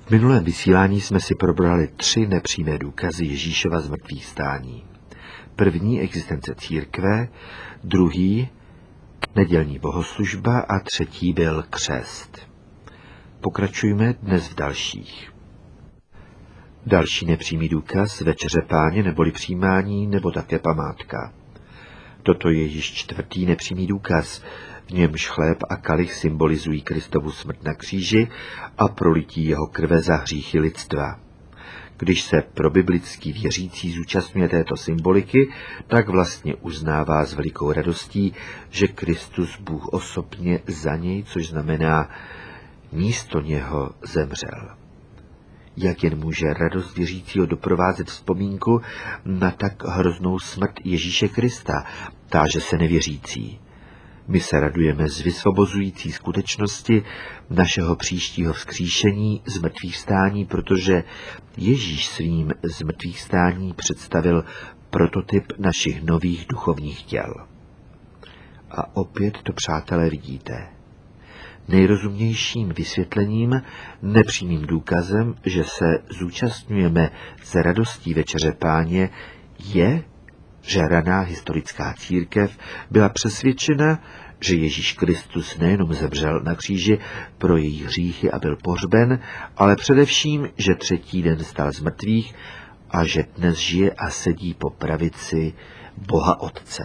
V minulém vysílání jsme si probrali 3 nepřímé důkazy Ježíšova zmrtvýchvstání. První existence církve, druhý nedělní bohoslužba a třetí byl křest. Pokračujme dnes v dalších. Další nepřímý důkaz večeře Páně neboli přijímání nebo také památka. Toto je již 4. nepřímý důkaz, v němž chléb a kalich symbolizují Kristovu smrt na kříži a prolití jeho krve za hříchy lidstva. Když se pro biblický věřící zúčastňuje této symboliky, tak vlastně uznává s velikou radostí, že Kristus Bůh osobně za něj, což znamená místo něho, zemřel. Jak jen může radost věřícího doprovázet vzpomínku na tak hroznou smrt Ježíše Krista, táže se nevěřící. My se radujeme z vysvobozující skutečnosti našeho příštího vzkříšení, zmrtvýchvstání, protože Ježíš svým zmrtvýchvstání představil prototyp našich nových duchovních těl. A opět to, přátelé, vidíte. Nejrozumnějším vysvětlením, nepřímým důkazem, že se zúčastňujeme z radostí večeře Páně, je, že raná historická církev byla přesvědčena, že Ježíš Kristus nejenom zemřel na kříži pro její hříchy a byl pohřben, ale především, že 3. den stal z mrtvých a že dnes žije a sedí po pravici Boha Otce.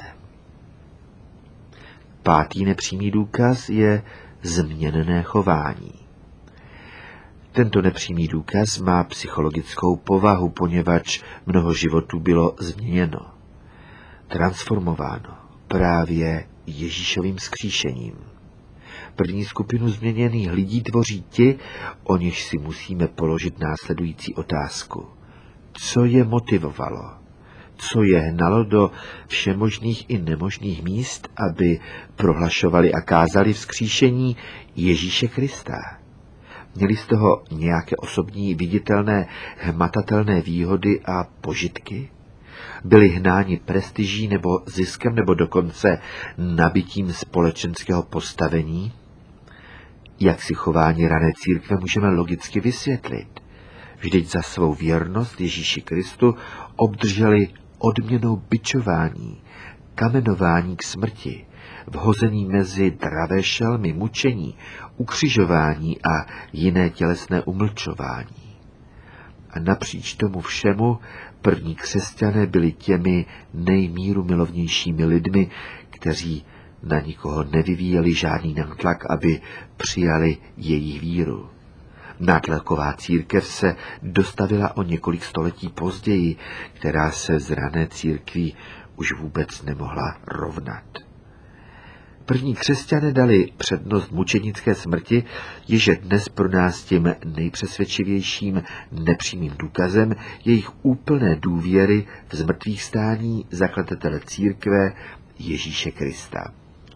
5. nepřímý důkaz je změněné chování. Tento nepřímý důkaz má psychologickou povahu, poněvadž mnoho životů bylo změněno, transformováno právě Ježíšovým vzkříšením. První skupinu změněných lidí tvoří ti, o nichž si musíme položit následující otázku. Co je motivovalo? Co je hnalo do všemožných i nemožných míst, aby prohlašovali a kázali vzkříšení Ježíše Krista? Měli z toho nějaké osobní, viditelné, hmatatelné výhody a požitky? Byli hnáni prestiží nebo ziskem nebo dokonce nabitím společenského postavení? Jak si chování rané církve můžeme logicky vysvětlit? Vždyť za svou věrnost Ježíši Kristu obdrželi odměnou bičování, kamenování k smrti, vhození mezi dravé šelmy, mučení, ukřižování a jiné tělesné umlčování. A napříč tomu všemu první křesťané byli těmi nejmírumilovnějšími lidmi, kteří na nikoho nevyvíjeli žádný nátlak, aby přijali jejich víru. Nátlaková církev se dostavila o několik století později, která se z rané církví už vůbec nemohla rovnat. První křesťané dali přednost mučenické smrti, jež je dnes pro nás tím nejpřesvědčivějším nepřímým důkazem jejich úplné důvěry v zmrtvýchvstání zakladatele církve Ježíše Krista.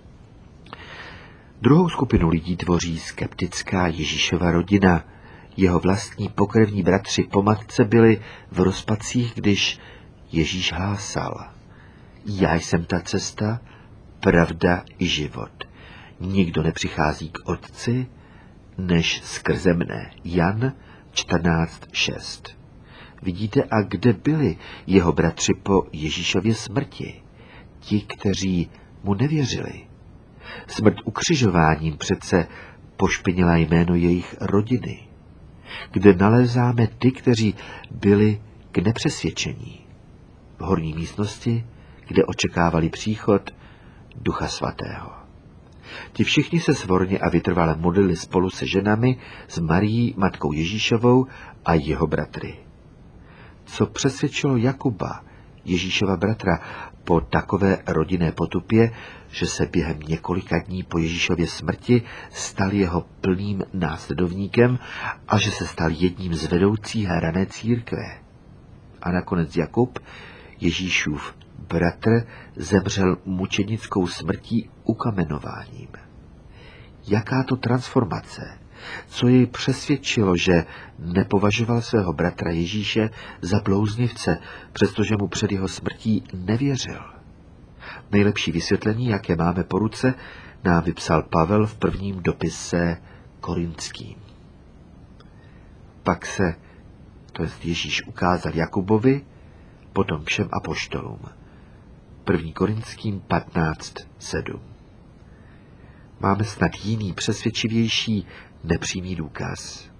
Druhou skupinu lidí tvoří skeptická Ježíšova rodina. Jeho vlastní pokrevní bratři po matce byli v rozpacích, když Ježíš hlásal: Já jsem ta cesta, pravda i život. Nikdo nepřichází k Otci, než skrze mne. Jan 14:6. Vidíte, a kde byli jeho bratři po Ježíšově smrti? Ti, kteří mu nevěřili. Smrt ukřižováním přece pošpinila jméno jejich rodiny. Kde nalézáme ty, kteří byli k nepřesvědčení? V horní místnosti, kde očekávali příchod Ducha Svatého. Ti všichni se svorně a vytrvale modlili spolu se ženami, s Marií, matkou Ježíšovou a jeho bratry. Co přesvědčilo Jakuba, Ježíšova bratra, po takové rodinné potupě, že se během několika dní po Ježíšově smrti stal jeho plným následovníkem a že se stal jedním z vedoucích rané církve. A nakonec Jakub, Ježíšův bratr, zemřel mučenickou smrtí ukamenováním. Jaká to transformace? Co jej přesvědčilo, že nepovažoval svého bratra Ježíše za blouznivce, přestože mu před jeho smrtí nevěřil? Nejlepší vysvětlení, jaké máme po ruce, nám vypsal Pavel v prvním dopise Korinským. Pak se, to jest Ježíš, ukázal Jakubovi, potom všem apoštolům. 1. Korinským 15:7. Máme snad jiný, přesvědčivější, nepřímý důkaz.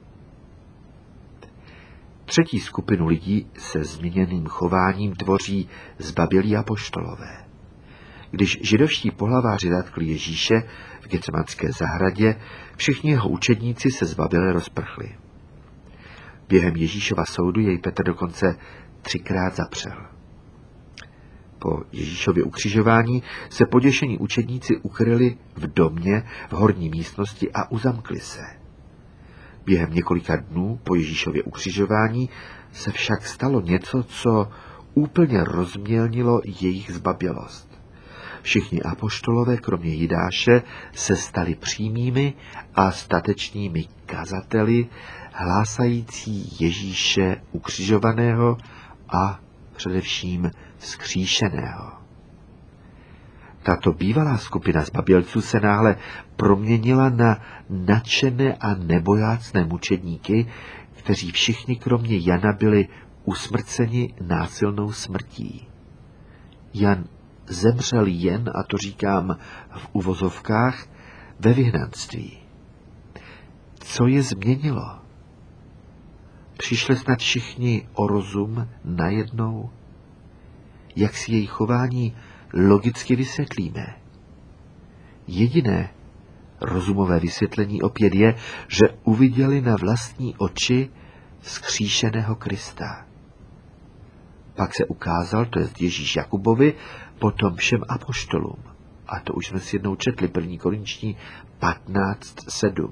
Třetí skupinu lidí se změněným chováním tvoří zbabělí apoštolové. Když židovští pohlaváři zatkli Ježíše v Getsemanské zahradě, všichni jeho učedníci se zbaběle rozprchli. Během Ježíšova soudu jej Petr dokonce 3krát zapřel. Po Ježíšově ukřižování se poděšení učedníci ukryli v domě v horní místnosti a uzamkli se. Během několika dnů po Ježíšově ukřižování se však stalo něco, co úplně rozmělnilo jejich zbabělost. Všichni apoštolové, kromě Jidáše, se stali přímými a statečnými kazateli, hlásající Ježíše ukřižovaného a především vzkříšeného. Tato bývalá skupina zbabělců se náhle proměnila na nadšené a nebojácné mučedníky, kteří všichni kromě Jana byli usmrceni násilnou smrtí. Jan zemřel jen, a to říkám v uvozovkách, ve vyhnanství. Co je změnilo? Přišli snad všichni o rozum najednou? Jak si jejich chování logicky vysvětlíme? Jediné rozumové vysvětlení opět je, že uviděli na vlastní oči vzkříšeného Krista. Pak se ukázal, to jest Ježíš Jakubovi, potom všem apoštolům. A to už jsme si jednou četli, 1. Korinští 15:7.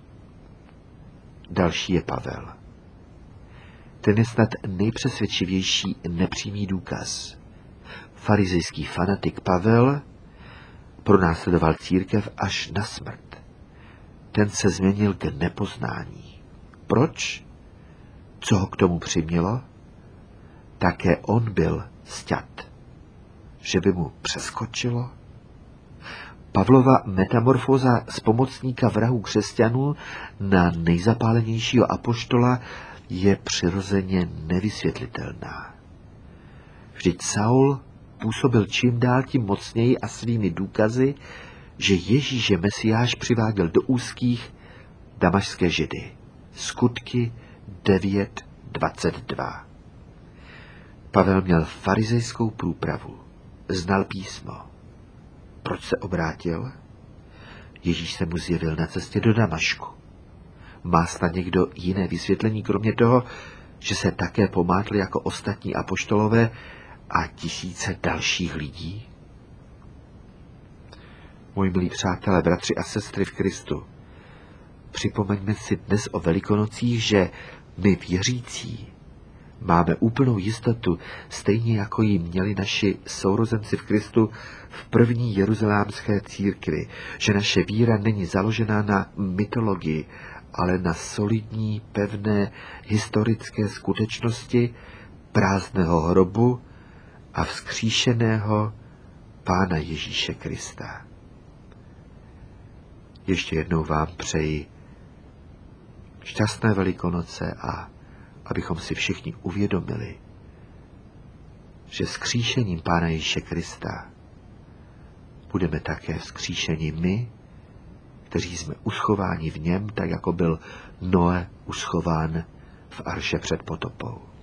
Další je Pavel. Ten je snad nejpřesvědčivější nepřímý důkaz. Farizejský fanatik Pavel pronásledoval církev až na smrt. Ten se změnil k nepoznání. Proč? Co ho k tomu přimělo? Také on byl sťat. Že by mu přeskočilo? Pavlova metamorfóza z pomocníka vrahů křesťanů na nejzapálenějšího apoštola je přirozeně nevysvětlitelná. Vždyť Saul působil čím dál tím mocněji a svými důkazy, že Ježíš je Mesiáš, přiváděl do úzkých damašské Židy. Skutky 9:22. Pavel měl farizejskou průpravu, znal písmo. Proč se obrátil? Ježíš se mu zjevil na cestě do Damašku. Má snad někdo jiné vysvětlení, kromě toho, že se také pomátli jako ostatní apoštolové a tisíce dalších lidí? Moji milí přátelé, bratři a sestry v Kristu, připomeňme si dnes o Velikonocích, že my věřící máme úplnou jistotu, stejně jako ji měli naši sourozenci v Kristu v první jeruzalémské církvi, že naše víra není založená na mytologii, ale na solidní, pevné historické skutečnosti prázdného hrobu a vzkříšeného Pána Ježíše Krista. Ještě jednou vám přeji šťastné Velikonoce a abychom si všichni uvědomili, že vzkříšením Pána Ježíše Krista budeme také vzkříšeni my, kteří jsme uschováni v něm, tak jako byl Noé uschován v arše před potopou.